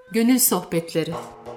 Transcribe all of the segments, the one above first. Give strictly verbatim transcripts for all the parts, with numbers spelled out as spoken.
Gönül Sohbetleri.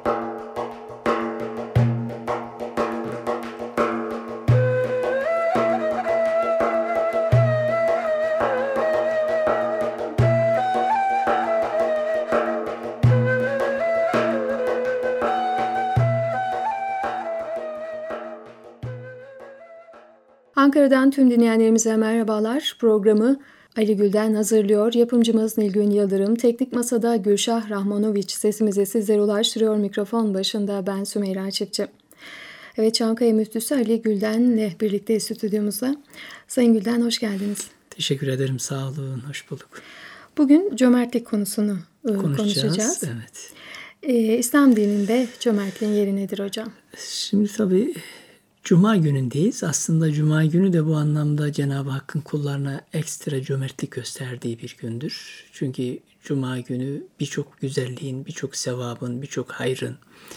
Ankara'dan tüm dinleyenlerimize merhabalar. Programı Ali Gül'den hazırlıyor. Yapımcımız Nilgün Yıldırım. Teknik Masa'da Gülşah Rahmanoviç sesimizi sizlere ulaştırıyor. Mikrofon başında ben Sümeyra Çiftçi. Evet, Çankaya Müftüsü Ali Gül'denle birlikte stüdyomuzda. Sayın Gül'den hoş geldiniz. Teşekkür ederim. Sağ olun. Hoş bulduk. Bugün cömertlik konusunu konuşacağız. konuşacağız. Evet. Ee, İslam dininde cömertliğin yeri nedir hocam? Şimdi tabii Cuma günündeyiz. Aslında Cuma günü de bu anlamda Cenab-ı Hakk'ın kullarına ekstra cömertlik gösterdiği bir gündür. Çünkü Cuma günü birçok güzelliğin, birçok sevabın, birçok hayrın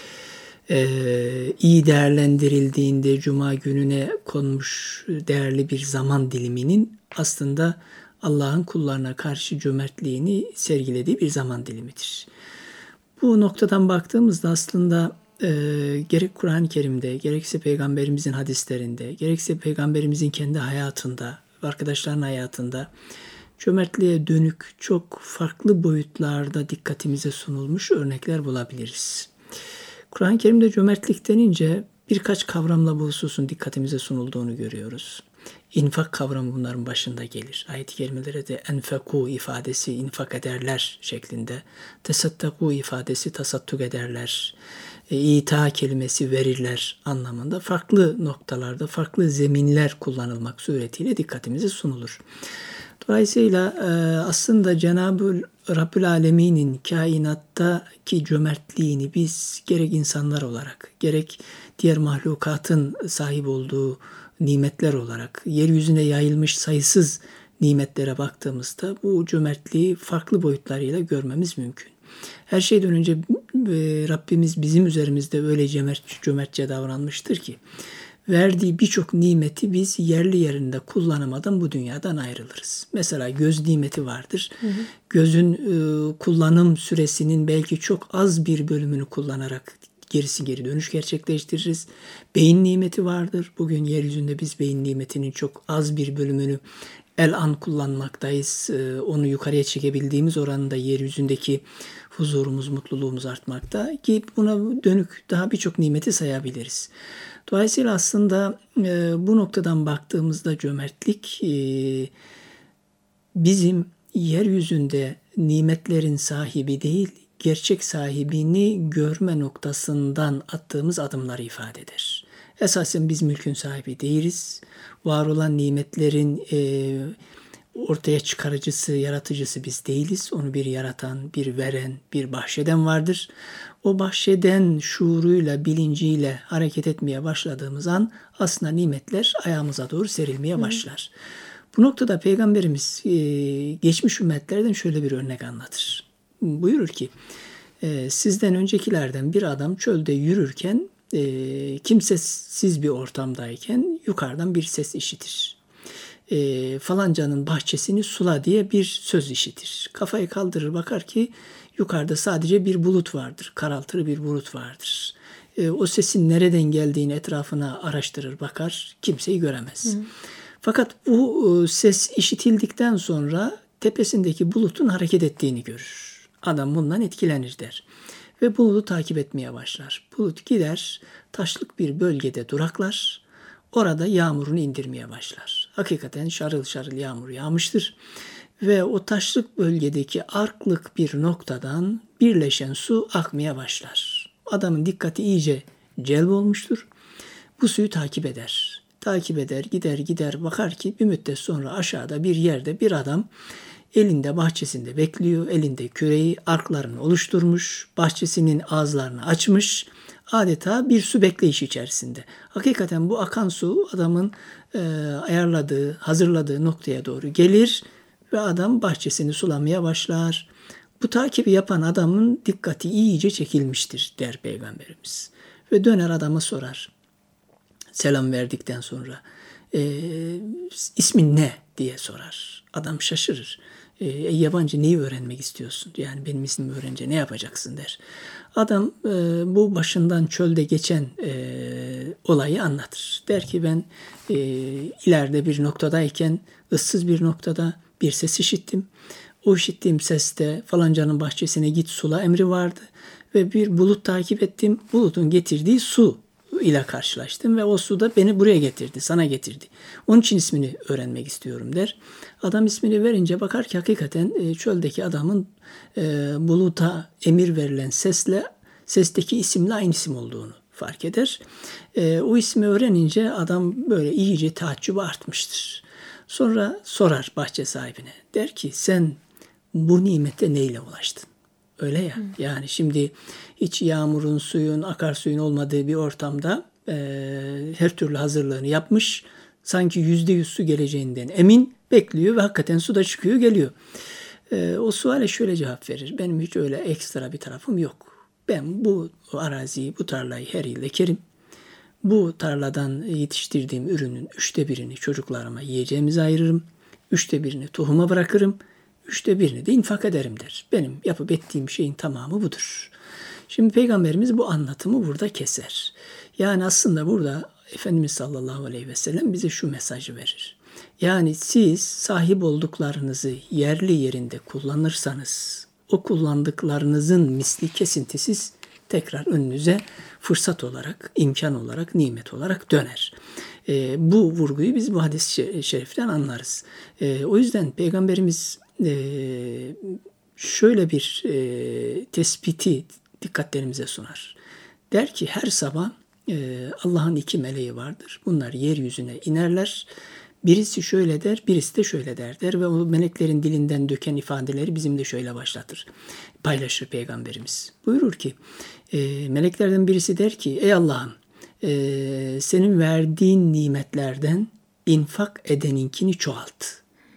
e, iyi değerlendirildiğinde Cuma gününe konmuş değerli bir zaman diliminin aslında Allah'ın kullarına karşı cömertliğini sergilediği bir zaman dilimidir. Bu noktadan baktığımızda aslında e, gerek Kur'an-ı Kerim'de, gerekse Peygamberimizin hadislerinde, gerekse Peygamberimizin kendi hayatında, arkadaşların hayatında cömertliğe dönük çok farklı boyutlarda dikkatimize sunulmuş örnekler bulabiliriz. Kur'an-ı Kerim'de cömertlik denince birkaç kavramla bu hususun dikkatimize sunulduğunu görüyoruz. İnfak kavramı bunların başında gelir. Ayet-i kerimelere de enfeku ifadesi infak ederler şeklinde. Tesattaku ifadesi tasadduk ederler. E, ita kelimesi verirler anlamında farklı noktalarda farklı zeminler kullanılmak suretiyle dikkatimize sunulur. Dolayısıyla e, aslında Cenab-ı Rabbül Alemin'in kainattaki cömertliğini biz gerek insanlar olarak gerek diğer mahlukatın sahip olduğu nimetler olarak yeryüzüne yayılmış sayısız nimetlere baktığımızda bu cömertliği farklı boyutlarıyla görmemiz mümkün. Her şeyden önce Rabbimiz bizim üzerimizde öyle cömert, cömertçe davranmıştır ki verdiği birçok nimeti biz yerli yerinde kullanamadan bu dünyadan ayrılırız. Mesela göz nimeti vardır. Hı hı. Gözün e, kullanım süresinin belki çok az bir bölümünü kullanarak gerisi geri dönüş gerçekleştiririz. Beyin nimeti vardır. Bugün yeryüzünde biz beyin nimetinin çok az bir bölümünü el an kullanmaktayız. E, onu yukarıya çekebildiğimiz oranında yeryüzündeki huzurumuz, mutluluğumuz artmakta ki buna dönük daha birçok nimeti sayabiliriz. Dolayısıyla aslında e, bu noktadan baktığımızda cömertlik e, bizim yeryüzünde nimetlerin sahibi değil, gerçek sahibini görme noktasından attığımız adımları ifade eder. Esasen biz mülkün sahibi değiliz. Var olan nimetlerin e, ortaya çıkarıcısı, yaratıcısı biz değiliz. Onu bir yaratan, bir veren, bir bahşeden vardır. O bahşeden şuuruyla, bilinciyle hareket etmeye başladığımız an aslında nimetler ayağımıza doğru serilmeye başlar. Hı. Bu noktada Peygamberimiz e, geçmiş ümmetlerden şöyle bir örnek anlatır. Buyurur ki, e, sizden öncekilerden bir adam çölde yürürken, e, kimsesiz bir ortamdayken yukarıdan bir ses işitir. E, falancanın bahçesini sula diye bir söz işitir. Kafayı kaldırır bakar ki yukarıda sadece bir bulut vardır. Karaltı bir bulut vardır. E, o sesin nereden geldiğini etrafına araştırır bakar. Kimseyi göremez. Hı. Fakat bu ses işitildikten sonra tepesindeki bulutun hareket ettiğini görür. Adam bundan etkilenir der. Ve bulutu takip etmeye başlar. Bulut gider taşlık bir bölgede duraklar. Orada yağmurunu indirmeye başlar. Hakikaten şarıl şarıl yağmur yağmıştır. Ve o taşlık bölgedeki arklık bir noktadan birleşen su akmaya başlar. Adamın dikkati iyice celb olmuştur. Bu suyu takip eder. Takip eder, gider gider bakar ki bir müddet sonra aşağıda bir yerde bir adam elinde bahçesinde bekliyor. Elinde küreği, arklarını oluşturmuş, bahçesinin ağızlarını açmış. Adeta bir su bekleyişi içerisinde. Hakikaten bu akan su adamın e, ayarladığı, hazırladığı noktaya doğru gelir ve adam bahçesini sulamaya başlar. Bu takibi yapan adamın dikkati iyice çekilmiştir der Peygamberimiz. Ve döner adama sorar. Selam verdikten sonra e, ismin ne diye sorar. Adam şaşırır. E, yabancı neyi öğrenmek istiyorsun? Yani benim ismimi öğrenince ne yapacaksın der. Adam e, bu başından çölde geçen e, olayı anlatır. Der ki ben e, ileride bir noktadayken ıssız bir noktada bir ses işittim. O işittiğim seste falancanın bahçesine git sula emri vardı. Ve bir bulut takip ettim. Bulutun getirdiği su ile karşılaştım ve o su da beni buraya getirdi, sana getirdi. Onun için ismini öğrenmek istiyorum der. Adam ismini verince bakar ki hakikaten çöldeki adamın e, buluta emir verilen sesle sesteki isimle aynı isim olduğunu fark eder. E, o ismi öğrenince adam böyle iyice taaccübü artmıştır. Sonra sorar bahçe sahibine. Der ki sen bu nimete neyle ulaştın? Öyle ya. Hı. Yani şimdi hiç yağmurun, suyun, akarsuyun olmadığı bir ortamda e, her türlü hazırlığını yapmış. Sanki yüzde yüz su geleceğinden emin bekliyor ve hakikaten su da çıkıyor geliyor. E, o suale şöyle cevap verir. Benim hiç öyle ekstra bir tarafım yok. Ben bu araziyi, bu tarlayı her yıl ekerim. Bu tarladan yetiştirdiğim ürünün üçte birini çocuklarıma yiyeceğimize ayırırım. Üçte birini tohuma bırakırım. Üçte birini de infak ederim der. Benim yapıp ettiğim şeyin tamamı budur. Şimdi Peygamberimiz bu anlatımı burada keser. Yani aslında burada Efendimiz sallallahu aleyhi ve sellem bize şu mesajı verir. Yani siz sahip olduklarınızı yerli yerinde kullanırsanız o kullandıklarınızın misli kesintisiz tekrar önünüze fırsat olarak, imkan olarak, nimet olarak döner. E, bu vurguyu biz bu hadis-i şeriften anlarız. E, o yüzden Peygamberimiz e, şöyle bir e, tespiti dikkatlerimize sunar. Der ki her sabah e, Allah'ın iki meleği vardır. Bunlar yeryüzüne inerler. Birisi şöyle der, birisi de şöyle der der ve o meleklerin dilinden döken ifadeleri bizim de şöyle başlatır. Paylaşır Peygamberimiz. Buyurur ki e, meleklerden birisi der ki ey Allah'ım e, senin verdiğin nimetlerden infak edeninkini çoğalt.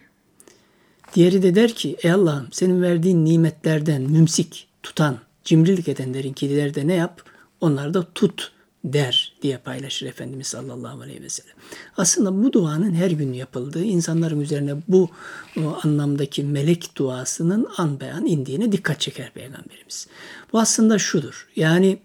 Diğeri de der ki ey Allah'ım senin verdiğin nimetlerden mümsik, tutan, cimrilik edenlerinkiler de ne yap? Onlar da tut der diye paylaşır Efendimiz sallallahu aleyhi ve sellem. Aslında bu duanın her gün yapıldığı, insanların üzerine bu anlamdaki melek duasının an beyan indiğine dikkat çeker Peygamberimiz. Bu aslında şudur, yani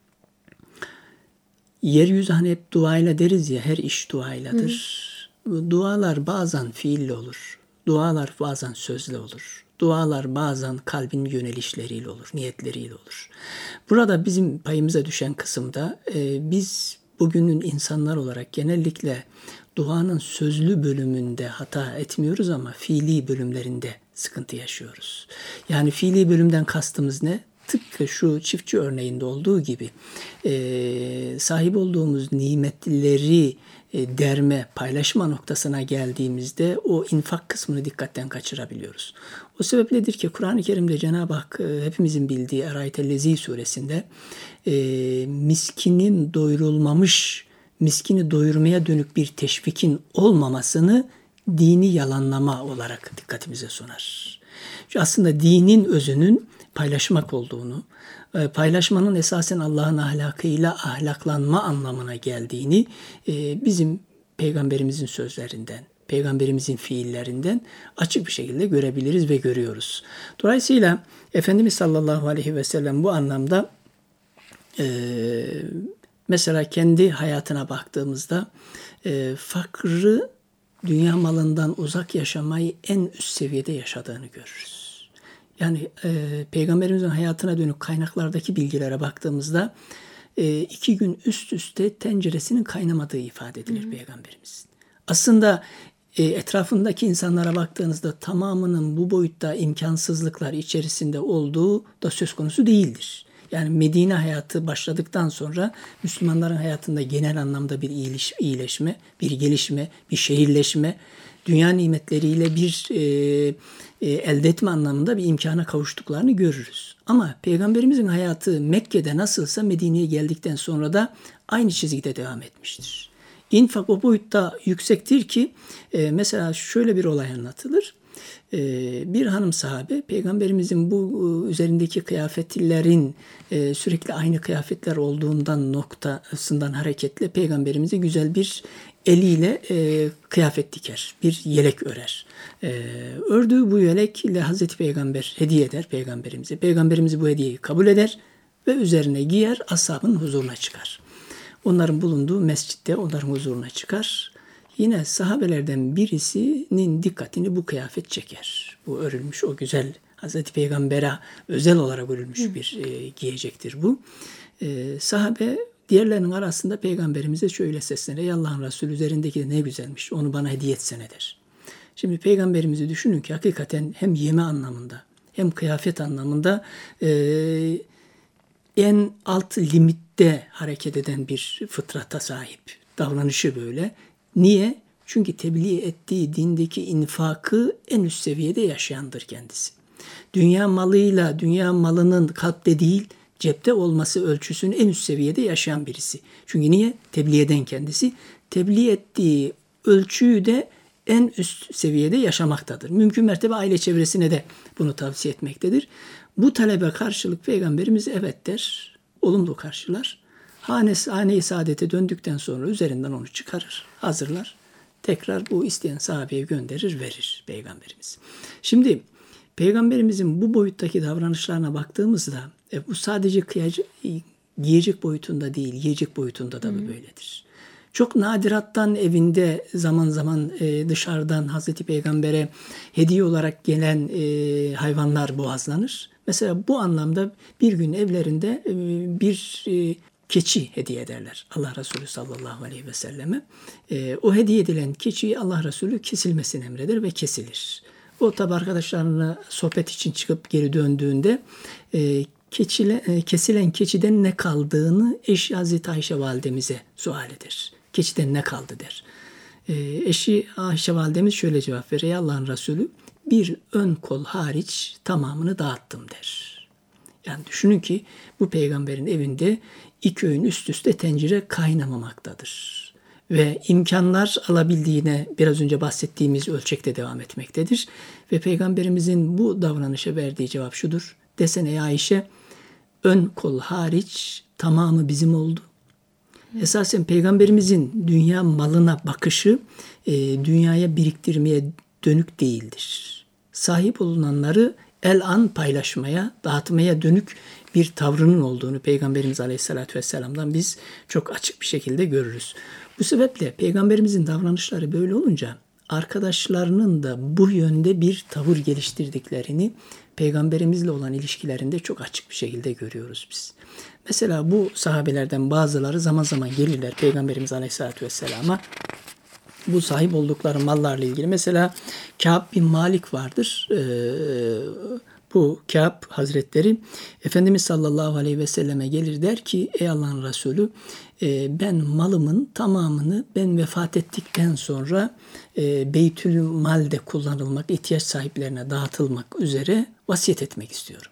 yeryüzü hani hep duayla deriz ya, her iş duayladır. Hı. Dualar bazen fiille olur, dualar bazen sözle olur. Dualar bazen kalbin yönelişleriyle olur, niyetleriyle olur. Burada bizim payımıza düşen kısımda e, biz bugünün insanlar olarak genellikle duanın sözlü bölümünde hata etmiyoruz ama fiili bölümlerinde sıkıntı yaşıyoruz. Yani fiili bölümden kastımız ne? Tıpkı şu çiftçi örneğinde olduğu gibi e, sahip olduğumuz nimetleri e, derme, paylaşma noktasına geldiğimizde o infak kısmını dikkatten kaçırabiliyoruz. O sebepledir ki Kur'an-ı Kerim'de Cenab-ı Hak e, hepimizin bildiği Eraytellezi suresinde e, miskinin doyurulmamış, miskini doyurmaya dönük bir teşvikin olmamasını dini yalanlama olarak dikkatimize sunar. Çünkü aslında dinin özünün paylaşmak olduğunu, paylaşmanın esasen Allah'ın ahlakıyla ahlaklanma anlamına geldiğini bizim Peygamberimizin sözlerinden, Peygamberimizin fiillerinden açık bir şekilde görebiliriz ve görüyoruz. Dolayısıyla Efendimiz sallallahu aleyhi ve sellem bu anlamda mesela kendi hayatına baktığımızda fakrı, dünya malından uzak yaşamayı en üst seviyede yaşadığını görürüz. Yani e, Peygamberimizin hayatına dönük kaynaklardaki bilgilere baktığımızda e, iki gün üst üste tenceresinin kaynamadığı ifade edilir. Hı-hı. Peygamberimizin. Aslında e, etrafındaki insanlara baktığınızda tamamının bu boyutta imkansızlıklar içerisinde olduğu da söz konusu değildir. Yani Medine hayatı başladıktan sonra Müslümanların hayatında genel anlamda bir iyileş, iyileşme, bir gelişme, bir şehirleşme, dünya nimetleriyle bir e, e, elde etme anlamında bir imkana kavuştuklarını görürüz. Ama Peygamberimizin hayatı Mekke'de nasılsa Medine'ye geldikten sonra da aynı çizgide devam etmiştir. İnfak o boyutta yüksektir ki e, mesela şöyle bir olay anlatılır. Bir hanım sahabe Peygamberimizin bu üzerindeki kıyafetlerin sürekli aynı kıyafetler olduğundan noktasından hareketle Peygamberimize güzel bir eliyle kıyafet diker, bir yelek örer. Ördüğü bu yelekle Hazreti Peygamber hediye eder Peygamberimize. Peygamberimiz bu hediyeyi kabul eder ve üzerine giyer, ashabın huzuruna çıkar. Onların bulunduğu mescitte onların huzuruna çıkar. Yine sahabelerden birisinin dikkatini bu kıyafet çeker. Bu örülmüş o güzel Hazreti Peygamber'e özel olarak örülmüş bir e, giyecektir bu. E, sahabe diğerlerinin arasında Peygamberimize şöyle seslenir. Ey Allah'ın Resulü üzerindeki de ne güzelmiş, onu bana hediye etsene der. Şimdi Peygamberimizi düşünün ki hakikaten hem yeme anlamında hem kıyafet anlamında e, en alt limitte hareket eden bir fıtrata sahip. Davranışı böyle. Niye? Çünkü tebliğ ettiği dindeki infakı en üst seviyede yaşayandır kendisi. Dünya malıyla, dünya malının kalpte değil, cepte olması ölçüsünü en üst seviyede yaşayan birisi. Çünkü niye? Tebliğ eden kendisi. Tebliğ ettiği ölçüyü de en üst seviyede yaşamaktadır. Mümkün mertebe aile çevresine de bunu tavsiye etmektedir. Bu talebe karşılık Peygamberimiz evet der, olumlu karşılar. Hanesi, hane-i saadete döndükten sonra üzerinden onu çıkarır, hazırlar. Tekrar bu isteyen sahabeye gönderir, verir Peygamberimiz. Şimdi Peygamberimizin bu boyuttaki davranışlarına baktığımızda e, bu sadece kıyacı, giyecek boyutunda değil, yiyecek boyutunda da hmm. böyledir. Çok nadirattan evinde zaman zaman e, dışarıdan Hazreti Peygamber'e hediye olarak gelen e, hayvanlar boğazlanır. Mesela bu anlamda bir gün evlerinde e, bir e, keçi hediye ederler Allah Resulü sallallahu aleyhi ve selleme. E, o hediye edilen keçiyi Allah Resulü kesilmesini emreder ve kesilir. O tabi arkadaşlarına sohbet için çıkıp geri döndüğünde e, keçile, e, kesilen keçiden ne kaldığını eşi Hazreti Ayşe validemize sual eder. Keçiden ne kaldı der. E, eşi Ayşe validemiz şöyle cevap verir. Ey Allah'ın Resulü bir ön kol hariç tamamını dağıttım der. Yani düşünün ki bu peygamberin evinde iki öğün üst üste tencere kaynamamaktadır. Ve imkanlar alabildiğine biraz önce bahsettiğimiz ölçekte devam etmektedir. Ve peygamberimizin bu davranışa verdiği cevap şudur. Desene ey Ayşe ön kol hariç tamamı bizim oldu. Esasen peygamberimizin dünya malına bakışı e, dünyaya biriktirmeye dönük değildir. Sahip olunanları el an paylaşmaya, dağıtmaya dönük bir tavrının olduğunu Peygamberimiz Aleyhisselatü Vesselam'dan biz çok açık bir şekilde görürüz. Bu sebeple Peygamberimizin davranışları böyle olunca arkadaşlarının da bu yönde bir tavır geliştirdiklerini Peygamberimizle olan ilişkilerinde çok açık bir şekilde görüyoruz biz. Mesela bu sahabelerden bazıları zaman zaman gelirler Peygamberimiz Aleyhisselatü Vesselam'a. Bu sahip oldukları mallarla ilgili. Mesela Kâb bin Malik vardır. Ee, bu Kâb Hazretleri Efendimiz sallallahu aleyhi ve selleme gelir der ki ey Allah'ın Resulü e, ben malımın tamamını ben vefat ettikten sonra e, Beytül Mal'de kullanılmak, ihtiyaç sahiplerine dağıtılmak üzere vasiyet etmek istiyorum.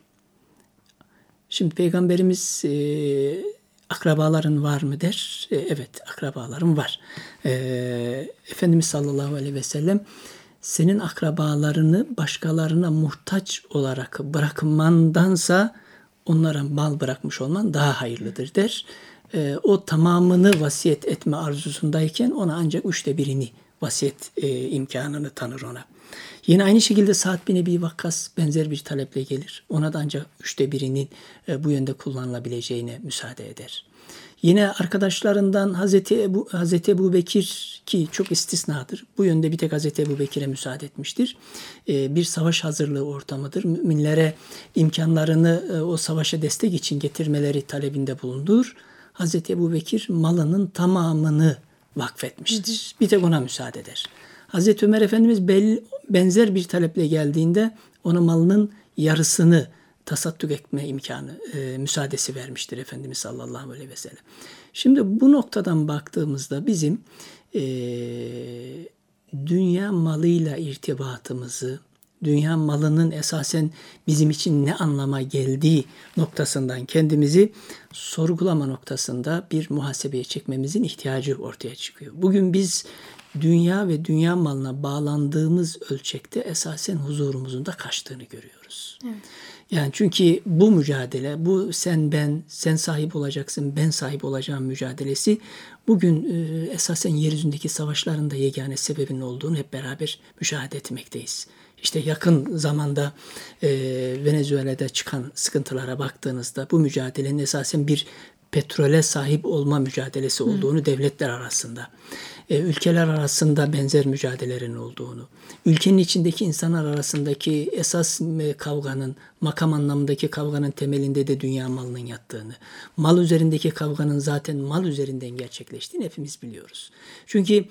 Şimdi Peygamberimiz e, akrabaların var mı der? E, evet akrabalarım var. E, Efendimiz sallallahu aleyhi ve sellem senin akrabalarını başkalarına muhtaç olarak bırakmandansa onlara mal bırakmış olman daha hayırlıdır der. E, o tamamını vasiyet etme arzusundayken ona ancak üçte birini vasiyet e, imkanını tanır ona. Yine aynı şekilde Sa'd bin Ebi Vakkas benzer bir taleple gelir. Ona da ancak üçte birinin e, bu yönde kullanılabileceğine müsaade eder. Yine arkadaşlarından Hazreti Ebu, Hazreti Ebu Bekir ki çok istisnadır. Bu yönde bir tek Hazreti Ebu Bekir'e müsaade etmiştir. E, bir savaş hazırlığı ortamıdır. Müminlere imkanlarını e, o savaşa destek için getirmeleri talebinde bulundur. Hazreti Ebu Bekir malının tamamını vakfetmiştir. Bir tek ona müsaade eder. Hazreti Ömer Efendimiz bel, benzer bir taleple geldiğinde ona malının yarısını tasadduk etme imkanı, e, müsaadesi vermiştir Efendimiz sallallahu aleyhi ve sellem. Şimdi bu noktadan baktığımızda bizim e, dünya malıyla irtibatımızı dünya malının esasen bizim için ne anlama geldiği noktasından kendimizi sorgulama noktasında bir muhasebeye çekmemizin ihtiyacı ortaya çıkıyor. Bugün biz dünya ve dünya malına bağlandığımız ölçekte esasen huzurumuzun da kaçtığını görüyoruz. Evet. Yani çünkü bu mücadele, bu sen ben, sen sahip olacaksın, ben sahip olacağım mücadelesi bugün e, esasen yeryüzündeki savaşların da yegane sebebinin olduğunu hep beraber müşahede etmekteyiz. İşte yakın zamanda e, Venezuela'da çıkan sıkıntılara baktığınızda bu mücadelenin esasen bir petrole sahip olma mücadelesi olduğunu, Hı. devletler arasında, e, ülkeler arasında benzer mücadelelerin olduğunu, ülkenin içindeki insanlar arasındaki esas kavganın, makam anlamındaki kavganın temelinde de dünya malının yattığını, mal üzerindeki kavganın zaten mal üzerinden gerçekleştiğini hepimiz biliyoruz. Çünkü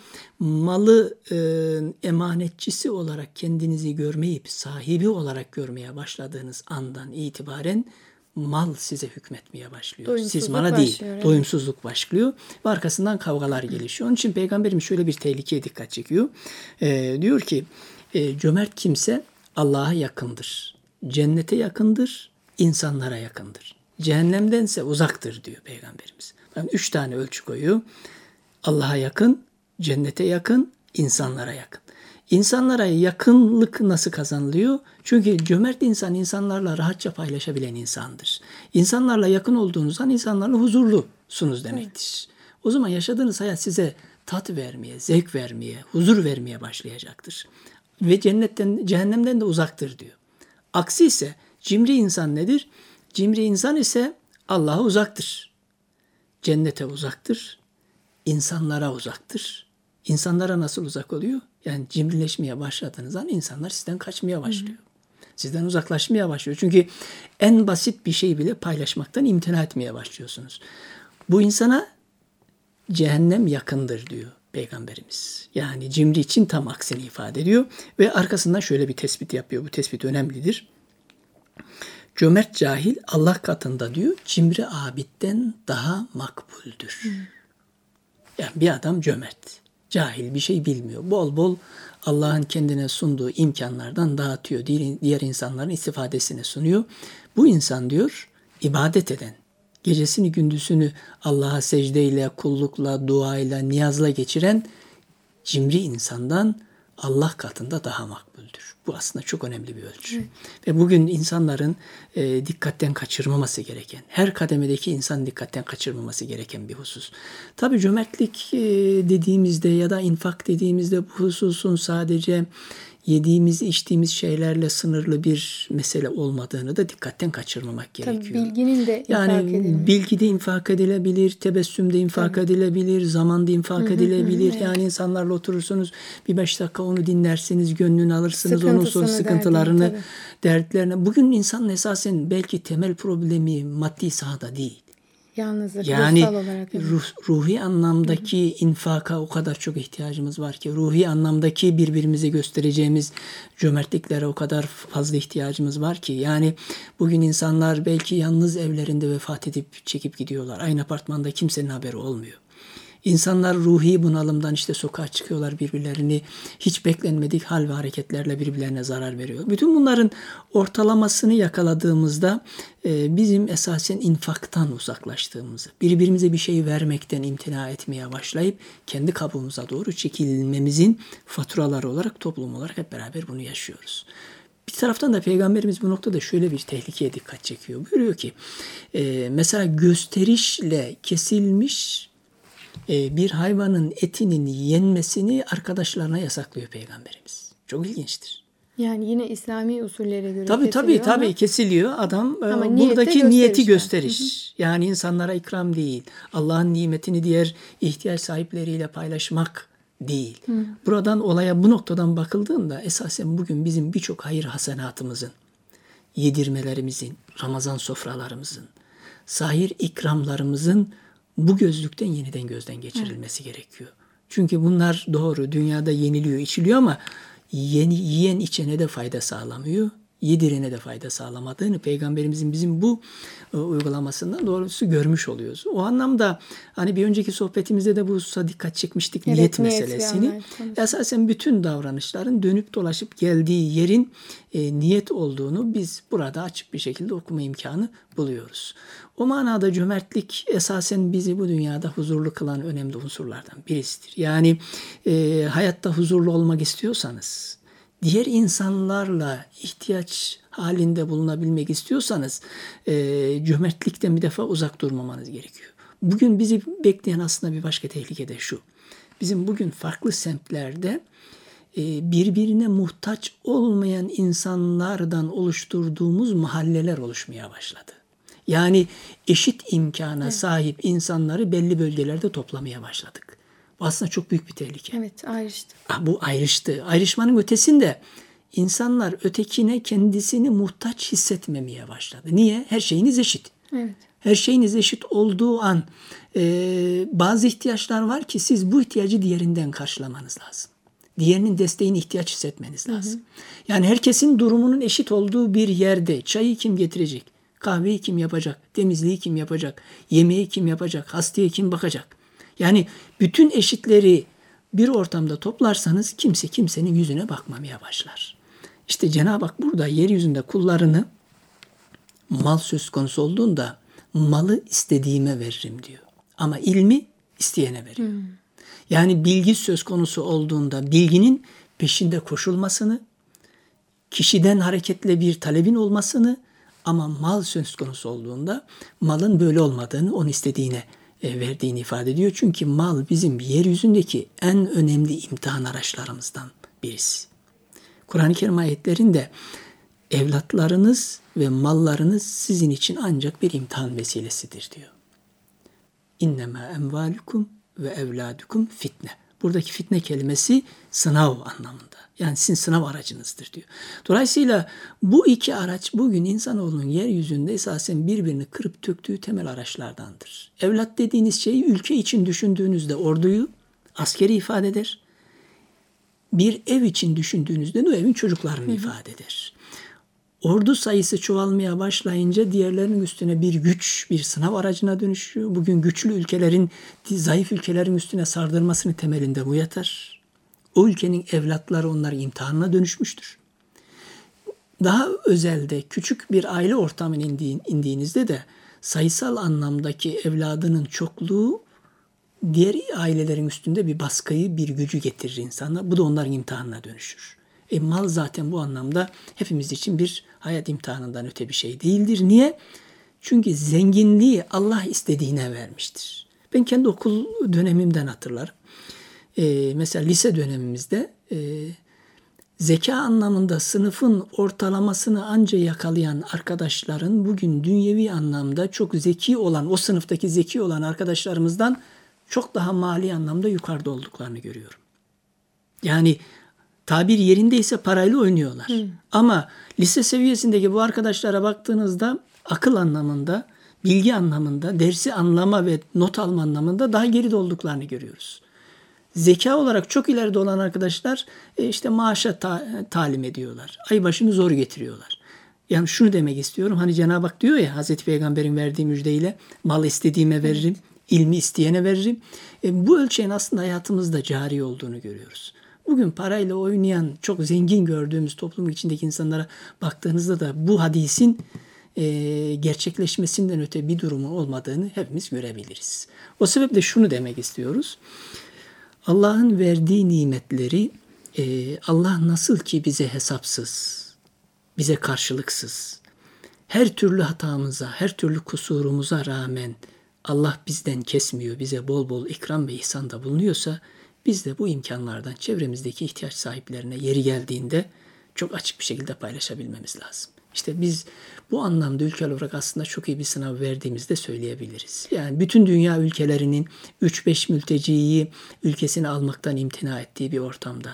malı e, emanetçisi olarak kendinizi görmeyip sahibi olarak görmeye başladığınız andan itibaren mal size hükmetmeye başlıyor. Siz mala değil, evet. doyumsuzluk başlıyor ve arkasından kavgalar gelişiyor. Onun için Peygamberimiz şöyle bir tehlikeye dikkat çekiyor. E, diyor ki, e, cömert kimse Allah'a yakındır, cennete yakındır, insanlara yakındır. Cehennemdense uzaktır diyor Peygamberimiz. Yani üç tane ölçü koyuyor. Allah'a yakın, cennete yakın, insanlara yakın. İnsanlara yakınlık nasıl kazanılıyor? Çünkü cömert insan insanlarla rahatça paylaşabilen insandır. İnsanlarla yakın olduğunuz an insanlarla huzurlusunuz demektir. Evet. O zaman yaşadığınız hayat size tat vermeye, zevk vermeye, huzur vermeye başlayacaktır. Ve cennetten, cehennemden de uzaktır diyor. Aksi ise cimri insan nedir? Cimri insan ise Allah'a uzaktır. Cennete uzaktır. İnsanlara uzaktır. İnsanlara nasıl uzak oluyor? Yani cimrileşmeye başladığınız an insanlar sizden kaçmaya başlıyor. Hı. Sizden uzaklaşmaya başlıyor. Çünkü en basit bir şeyi bile paylaşmaktan imtina etmeye başlıyorsunuz. Bu insana cehennem yakındır diyor Peygamberimiz. Yani cimri için tam aksini ifade ediyor. Ve arkasından şöyle bir tespit yapıyor. Bu tespit önemlidir. Cömert cahil Allah katında diyor cimri abidden daha makbuldür. Hı. Yani bir adam cömert. Cahil, bir şey bilmiyor. Bol bol Allah'ın kendine sunduğu imkanlardan dağıtıyor. Diğer insanların istifadesine sunuyor. Bu insan diyor ibadet eden, gecesini gündüzünü Allah'a secdeyle, kullukla, duayla, niyazla geçiren cimri insandan Allah katında daha makbuldür. Bu aslında çok önemli bir ölçü. Evet. Ve bugün insanların e, dikkatten kaçırmaması gereken, her kademedeki insan dikkatten kaçırmaması gereken bir husus. Tabii cömertlik e, dediğimizde ya da infak dediğimizde bu hususun sadece yediğimiz, içtiğimiz şeylerle sınırlı bir mesele olmadığını da dikkatten kaçırmamak gerekiyor. Tabii bilginin de infak yani edilebilir. Bilgi de infak edilebilir, tebessüm de infak Tabii. edilebilir, zaman da infak hı hı, edilebilir. Hı, evet. Yani insanlarla oturursunuz, bir beş dakika onu dinlersiniz, gönlünü alırsınız, onun sonra sıkıntılarını, derdim, dertlerini. Bugün insanın esasen belki temel problemi maddi sahada değil. Yalnızlık, yani ruhsal olarak. Ruh, ruhi anlamdaki hı hı. infaka o kadar çok ihtiyacımız var ki, ruhi anlamdaki birbirimize göstereceğimiz cömertliklere o kadar fazla ihtiyacımız var ki. Yani bugün insanlar belki yalnız evlerinde vefat edip çekip gidiyorlar. Aynı apartmanda kimsenin haberi olmuyor. İnsanlar ruhi bunalımdan işte sokağa çıkıyorlar, birbirlerini hiç beklenmedik hal ve hareketlerle birbirlerine zarar veriyor. Bütün bunların ortalamasını yakaladığımızda e, bizim esasen infaktan uzaklaştığımızı, birbirimize bir şey vermekten imtina etmeye başlayıp kendi kabuğumuza doğru çekilmemizin faturaları olarak, toplum olarak hep beraber bunu yaşıyoruz. Bir taraftan da Peygamberimiz bu noktada şöyle bir tehlikeye dikkat çekiyor. Buyuruyor ki e, mesela gösterişle kesilmiş bir hayvanın etinin yenmesini arkadaşlarına yasaklıyor Peygamberimiz. Çok ilginçtir. Yani yine İslami usullere göre tabii, kesiliyor tabii, ama... Tabii kesiliyor. Adam ama buradaki gösteriş niyeti gösteriş. gösteriş. Yani insanlara ikram değil. Allah'ın nimetini diğer ihtiyaç sahipleriyle paylaşmak değil. Hı. Buradan olaya bu noktadan bakıldığında esasen bugün bizim birçok hayır hasenatımızın, yedirmelerimizin, Ramazan sofralarımızın, sahir ikramlarımızın bu gözlükten yeniden gözden geçirilmesi Hı. gerekiyor. Çünkü bunlar doğru dünyada yeniliyor, içiliyor ama yeni yiyen içene de fayda sağlamıyor. yedirene de fayda sağlamadığını Peygamberimizin bizim bu e, uygulamasından doğrusu görmüş oluyoruz. O anlamda hani bir önceki sohbetimizde de bu hususa dikkat çekmiştik, evet, niyet, niyet meselesini. Esasen bütün davranışların dönüp dolaşıp geldiği yerin e, niyet olduğunu biz burada açık bir şekilde okuma imkanı buluyoruz. O manada cömertlik esasen bizi bu dünyada huzurlu kılan önemli unsurlardan birisidir. Yani e, hayatta huzurlu olmak istiyorsanız, diğer insanlarla ihtiyaç halinde bulunabilmek istiyorsanız e, cömertlikten bir defa uzak durmamanız gerekiyor. Bugün bizi bekleyen aslında bir başka tehlike de şu. Bizim bugün farklı semtlerde e, birbirine muhtaç olmayan insanlardan oluşturduğumuz mahalleler oluşmaya başladı. Yani eşit imkana evet. sahip insanları belli bölgelerde toplamaya başladık. Bu aslında çok büyük bir tehlike. Evet, ayrıştı. Ah, bu ayrıştı. Ayrışmanın ötesinde insanlar ötekine kendisini muhtaç hissetmemeye başladı. Niye? Her şeyiniz eşit. Evet. Her şeyiniz eşit olduğu an e, bazı ihtiyaçlar var ki siz bu ihtiyacı diğerinden karşılamanız lazım. Diğerinin desteğine ihtiyaç hissetmeniz lazım. Hı hı. Yani herkesin durumunun eşit olduğu bir yerde çayı kim getirecek? Kahveyi kim yapacak? Temizliği kim yapacak? Yemeği kim yapacak? Hastaya kim bakacak? Yani bütün eşitleri bir ortamda toplarsanız kimse kimsenin yüzüne bakmamaya başlar. İşte Cenab-ı Hak burada yeryüzünde kullarını mal söz konusu olduğunda malı istediğime veririm diyor. Ama ilmi isteyene veriyor. Hmm. Yani bilgi söz konusu olduğunda bilginin peşinde koşulmasını, kişiden hareketle bir talebin olmasını, ama mal söz konusu olduğunda malın böyle olmadığını, onun istediğine verdiğini ifade ediyor. Çünkü mal bizim yeryüzündeki en önemli imtihan araçlarımızdan birisi. Kur'an-ı Kerim ayetlerinde evlatlarınız ve mallarınız sizin için ancak bir imtihan vesilesidir diyor. İnnemâ emvâlukum ve evlâdukum fitne. Buradaki fitne kelimesi sınav anlamında. Yani sizin sınav aracınızdır diyor. Dolayısıyla bu iki araç bugün insanoğlunun yeryüzünde esasen birbirini kırıp töktüğü temel araçlardandır. Evlat dediğiniz şey ülke için düşündüğünüzde orduyu, askeri ifade eder. Bir ev için düşündüğünüzde de o evin çocuklarını hı hı. ifade eder. Ordu sayısı çoğalmaya başlayınca diğerlerinin üstüne bir güç, bir sınav aracına dönüşüyor. Bugün güçlü ülkelerin zayıf ülkelerin üstüne sardırmasını temelinde bu yatar. O ülkenin evlatları onların imtihanına dönüşmüştür. Daha özelde küçük bir aile ortamına indiğinizde de sayısal anlamdaki evladının çokluğu diğer ailelerin üstünde bir baskıyı, bir gücü getirir insana. Bu da onların imtihanına dönüşür. E mal zaten bu anlamda hepimiz için bir hayat imtihanından öte bir şey değildir. Niye? Çünkü zenginliği Allah istediğine vermiştir. Ben kendi okul dönemimden hatırlarım. Ee, mesela lise dönemimizde e, zeka anlamında sınıfın ortalamasını anca yakalayan arkadaşların bugün dünyevi anlamda çok zeki olan, o sınıftaki zeki olan arkadaşlarımızdan çok daha mali anlamda yukarıda olduklarını görüyorum. Yani tabir yerindeyse parayla oynuyorlar. Hmm. Ama lise seviyesindeki bu arkadaşlara baktığınızda akıl anlamında, bilgi anlamında, dersi anlama ve not alma anlamında daha geride olduklarını görüyoruz. Zeka olarak çok ileride olan arkadaşlar işte maaşa ta- talim ediyorlar. Ay başını zor getiriyorlar. Yani şunu demek istiyorum. Hani Cenab-ı Hak diyor ya Hazreti Peygamber'in verdiği müjdeyle mal istediğime veririm, ilmi isteyene veririm. E, bu ölçeğin aslında hayatımızda cari olduğunu görüyoruz. Bugün parayla oynayan, çok zengin gördüğümüz toplumun içindeki insanlara baktığınızda da bu hadisin e, gerçekleşmesinden öte bir durumun olmadığını hepimiz görebiliriz. O sebeple şunu demek istiyoruz. Allah'ın verdiği nimetleri e, Allah nasıl ki bize hesapsız, bize karşılıksız, her türlü hatamıza, her türlü kusurumuza rağmen Allah bizden kesmiyor, bize bol bol ikram ve ihsanda bulunuyorsa, biz de bu imkanlardan çevremizdeki ihtiyaç sahiplerine yeri geldiğinde çok açık bir şekilde paylaşabilmemiz lazım. İşte biz bu anlamda ülke olarak aslında çok iyi bir sınav verdiğimizde söyleyebiliriz. Yani bütün dünya ülkelerinin üç beş mülteciyi ülkesine almaktan imtina ettiği bir ortamda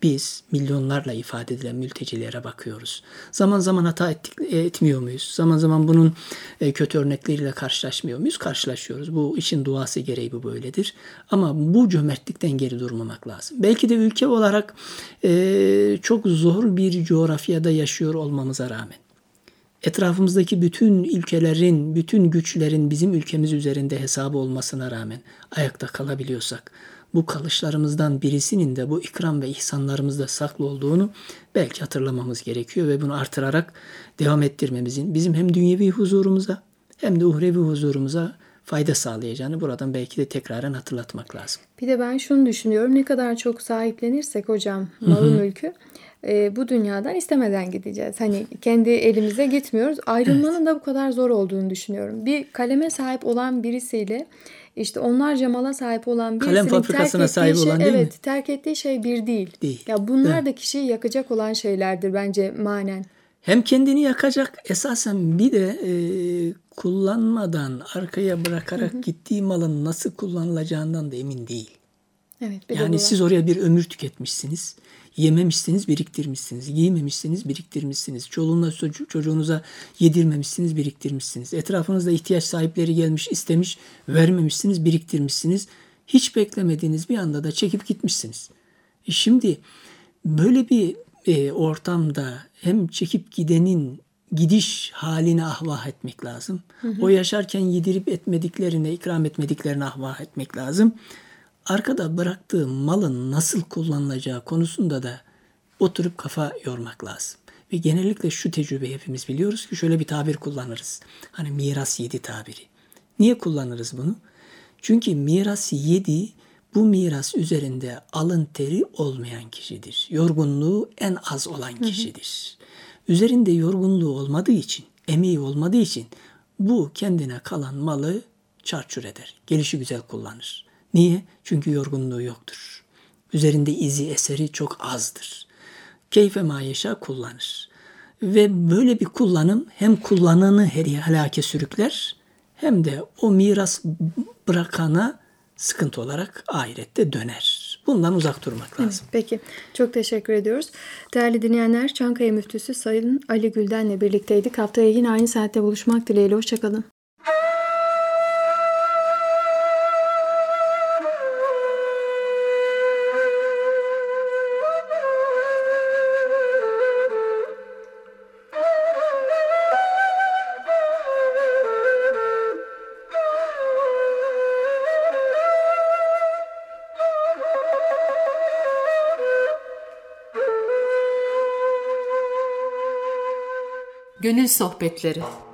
biz milyonlarla ifade edilen mültecilere bakıyoruz. Zaman zaman hata ettik, etmiyor muyuz? Zaman zaman bunun kötü örnekleriyle karşılaşmıyor muyuz? Karşılaşıyoruz. Bu işin doğası gereği bu böyledir. Ama bu cömertlikten geri durmamak lazım. Belki de ülke olarak e, çok zor bir coğrafyada yaşıyor olmamıza rağmen, etrafımızdaki bütün ülkelerin, bütün güçlerin bizim ülkemiz üzerinde hesabı olmasına rağmen ayakta kalabiliyorsak, bu kalışlarımızdan birisinin de bu ikram ve ihsanlarımızda saklı olduğunu belki hatırlamamız gerekiyor ve bunu artırarak devam ettirmemizin bizim hem dünyevi huzurumuza hem de uhrevi huzurumuza fayda sağlayacağını buradan belki de tekraren hatırlatmak lazım. Bir de ben şunu düşünüyorum, ne kadar çok sahiplenirsek hocam malı mülkü, e, bu dünyadan istemeden gideceğiz. Hani kendi elimize gitmiyoruz. Ayrılmanın evet. da bu kadar zor olduğunu düşünüyorum. Bir kaleme sahip olan birisiyle işte onlarca mala sahip olan birisinin kalem fabrikasına sahip şey, olan değil evet, mi? terk ettiği şey bir değil. Değil. Ya bunlar evet. da kişiyi yakacak olan şeylerdir bence manen. Hem kendini yakacak, esasen bir de e, kullanmadan arkaya bırakarak hı hı. gittiği malın nasıl kullanılacağından da emin değil. Evet, yani siz oraya bir ömür tüketmişsiniz. Yememişsiniz, biriktirmişsiniz. Giymemişsiniz, biriktirmişsiniz. Çoluğunuza, çocuğunuza yedirmemişsiniz, biriktirmişsiniz. Etrafınızda ihtiyaç sahipleri gelmiş, istemiş, vermemişsiniz, biriktirmişsiniz. Hiç beklemediğiniz bir anda da çekip gitmişsiniz. E şimdi böyle bir e, ortamda hem çekip gidenin gidiş haline ahvah etmek lazım. Hı hı. O yaşarken yedirip etmediklerine, ikram etmediklerine ahvah etmek lazım. Arkada bıraktığı malın nasıl kullanılacağı konusunda da oturup kafa yormak lazım. Ve genellikle şu tecrübeyi hepimiz biliyoruz ki şöyle bir tabir kullanırız. Hani miras yedi tabiri. Niye kullanırız bunu? Çünkü miras yedi, bu miras üzerinde alın teri olmayan kişidir. Yorgunluğu en az olan kişidir. Hı hı. Üzerinde yorgunluğu olmadığı için, emeği olmadığı için bu kendine kalan malı çarçur eder. Gelişi güzel kullanır. Niye? Çünkü yorgunluğu yoktur. Üzerinde izi, eseri çok azdır. Keyfe mayeşa kullanır. Ve böyle bir kullanım hem kullananı helake sürükler hem de o miras bırakana sıkıntı olarak ahirette döner. Bundan uzak durmak lazım. Evet, peki. Çok teşekkür ediyoruz. Değerli dinleyenler, Çankaya Müftüsü Sayın Ali Gülden'le birlikteydik. Haftaya yine aynı saatte buluşmak dileğiyle. Hoşçakalın. Gönül Sohbetleri.